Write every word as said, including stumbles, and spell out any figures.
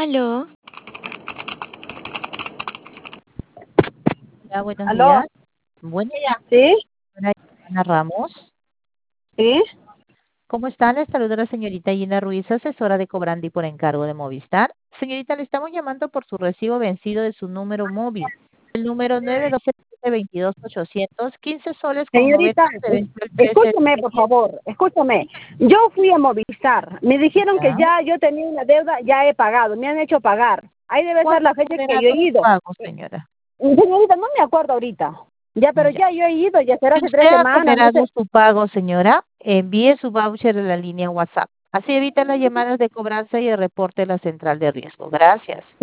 Aló. Hola, buenos ¿Aló? días. Buenos días, ¿Sí? señora Ana Ramos. ¿Sí? ¿Cómo está? Le saluda la señorita Gina Ruiz, asesora de Cobrandi por encargo de Movistar. Señorita, le estamos llamando por su recibo vencido de su número móvil. El número nueve dos siete veintidós ochocientos, quince soles con noventa Señorita, se es- venció el trece de escúcheme, por septiembre. favor, escúchame. Yo fui a Movistar. Me dijeron que ¿Ya? ya yo tenía una deuda, ya he pagado. Me han hecho pagar. Ahí debe ser ¿Cuándo la fecha que yo realizó he su ido. pago, Eh, señora? Señorita, no me acuerdo ahorita. Ya, pero Ya. ya yo he ido, ya será Si hace tres usted ha semanas, no superado sé. su pago, señora, envíe su voucher a la línea WhatsApp. Así evita las llamadas de cobranza y el reporte a la central de riesgo. Gracias.